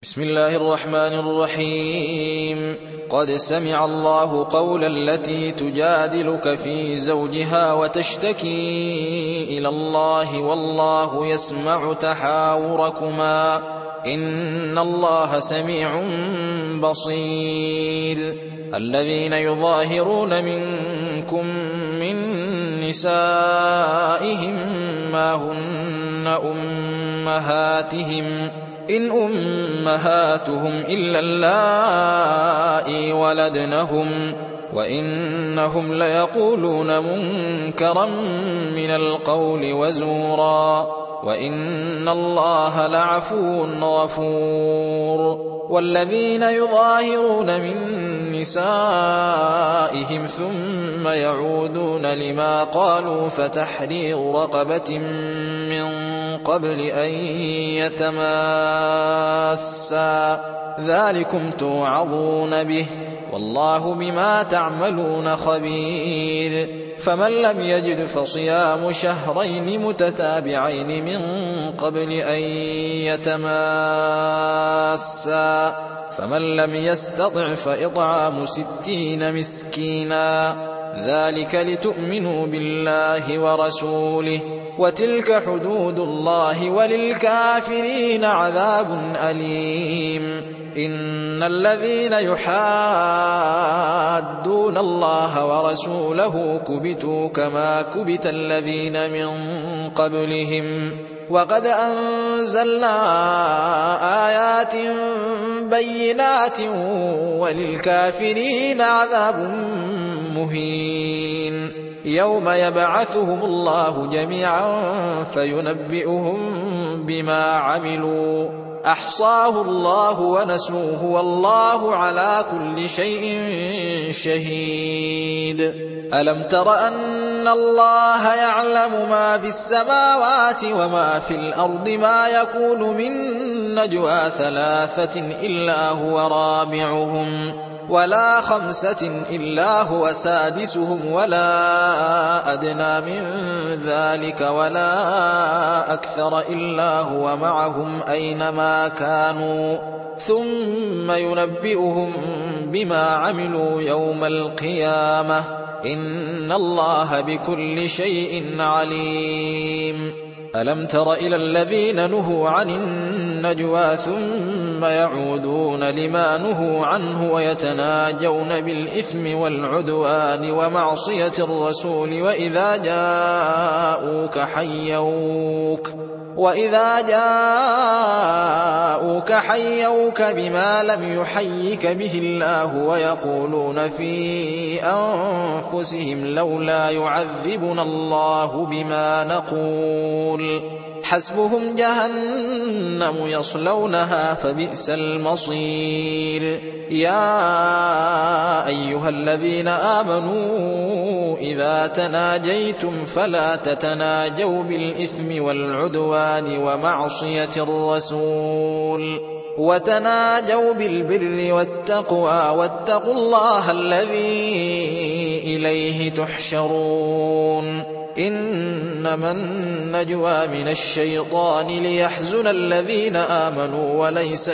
بسم الله الرحمن الرحيم. قد سمع الله قول التي تجادلك في زوجها وتشتكي إلى الله والله يسمع تحاوركما إن الله سميع بصير. الذين يظاهرون منكم من نسائهم ما هن أمهاتهم إن أمهاتهم إلا اللائي ولدنهم وإنهم ليقولون منكرا من القول وزورا وإن الله لعفو غفور. والذين يظاهرون من نسائهم ثم يعودون لما قالوا فتحرير رقبة من قبل أن يتماسا ذلكم توعظون به والله بما تعملون خبير. فمن لم يجد فصيام شهرين متتابعين من قبل أن يتماسا فمن لم يستطع فإطعام 60 مسكينا ذلك لتؤمنوا بالله ورسوله وتلك حدود الله وللكافرين عذاب أليم. إن الذين يحادون الله ورسوله كبتوا كما كبت الذين من قبلهم وقد أنزلنا آيات بينات وللكافرين عذاب مهين. يوم يبعثهم الله جميعا فينبئهم بما عملوا أحصاه الله ونسوه والله على كل شيء شهيد. ألم تر أن الله يعلم ما في السماوات وما في الأرض ما يكون من نجوى 3 إلا هو رابعهم ولا 5 إلا هو سادسهم ولا أدنى من ذلك ولا أكثر إلا هو معهم أينما كانوا ثم ينبئهم بما عملوا يوم القيامة إن الله بكل شيء عليم. ألم تر إلى الذين نهوا عن النجوى ثم يعودون لما نهوا عنه ويتناجون بالإثم والعدوان ومعصية الرسول وإذا جاءوك حيوك بما لم يحيك به الله ويقولون في أنفسهم لولا يعذبنا الله بما نقول حسبهم جهنم يصلونها فبئس المصير. يا أيها الذين آمنوا إذا تناجيتم فلا تتناجوا بالإثم والعدوان ومعصية الرسول وتناجوا بالبر والتقوى واتقوا الله الذي إليه تحشرون. إنما النجوى من الشيطان ليحزن الذين آمنوا وليس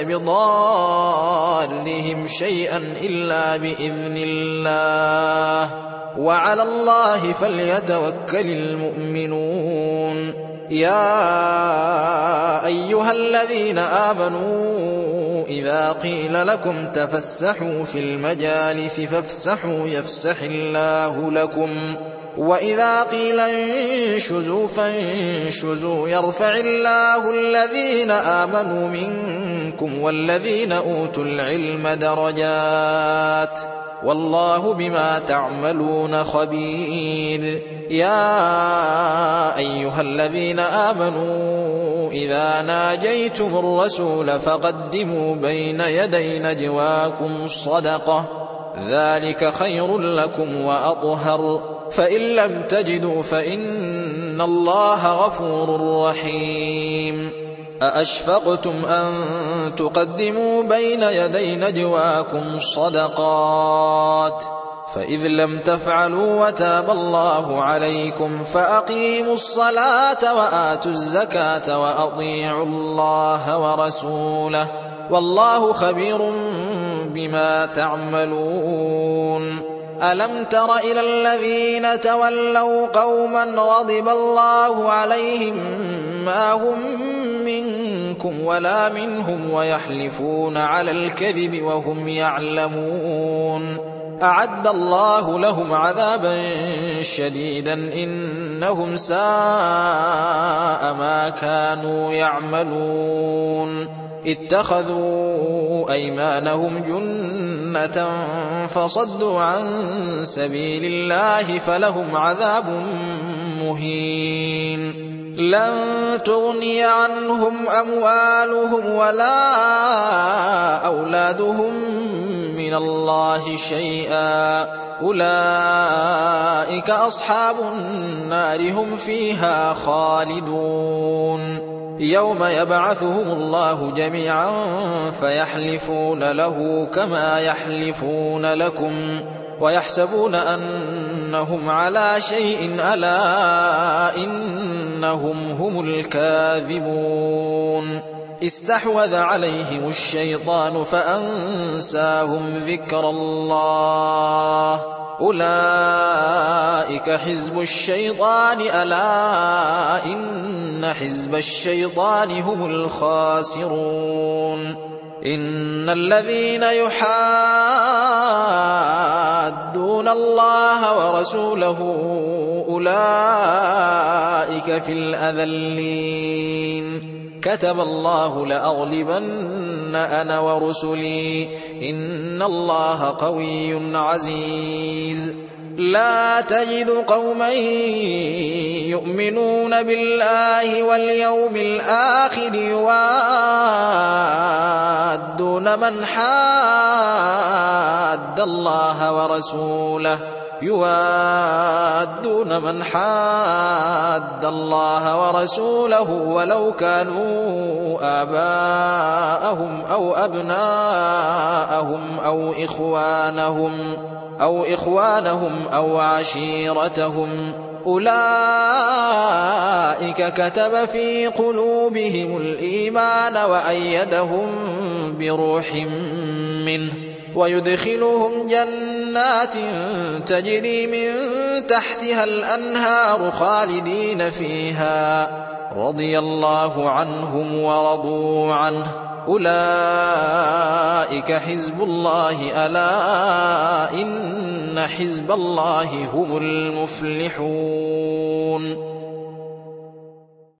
بضارهم شيئا إلا بإذن الله وعلى الله فليتوكل المؤمنون. يا أيها الذين آمنوا إذا قيل لكم تفسحوا في المجالس فافسحوا يفسح الله لكم وإذا قيل انشزوا فانشزوا يرفع الله الذين آمنوا منكم والذين أوتوا العلم درجات والله بما تعملون خبير. يا أيها الذين آمنوا إذا ناجيتم الرسول فقدموا بين يدي نجواكم صدقة ذلك خير لكم وأطهر فإن لم تجدوا فإن الله غفور رحيم. أأشفقتم أن تقدموا بين يدي نجواكم صدقات فإذ لم تفعلوا وتاب الله عليكم فأقيموا الصلاة وآتوا الزكاة وأطيعوا الله ورسوله والله خبير بما تعملون. ألم تر إلى الذين تولوا قوما غضب الله عليهم ما هم منكم ولا منهم ويحلفون على الكذب وهم يعلمون أعد الله لهم عذابا شديدا إنهم ساء ما كانوا يعملون. اتخذوا أيمانهم جنة فصدوا عن سبيل الله فلهم عذاب مهين. لن تغني عنهم أموالهم ولا أولادهم من الله شيئا أولئك أصحاب النار هم فيها خالدون. يوم يبعثهم الله جميعا فيحلفون له كما يحلفون لكم ويحسبون أنهم على شيء ألا إنهم هم الكاذبون. استحوذ عليهم الشيطان فأنساهم ذكر الله أولئك حزب الشيطان ألا إن حزب الشيطان هم الخاسرون. إن الذين يحادون الله ورسوله أولئك في الأذلين. كتب الله لأغلبن أنا ورسلي إن الله قوي عزيز. لا تجد قوما يؤمنون بالله واليوم الآخر يوادون من حاد الله ورسوله ولو كانوا آباءهم أو أبناءهم أو إخوانهم أو عشيرتهم أولئك كتب في قلوبهم الإيمان وأيدهم بروح منه ويدخلهم جنات تجري من تحتها الأنهار خالدين فيها رضي الله عنهم ورضوا عنه أولئك حزب الله ألا إن حزب الله هم المفلحون.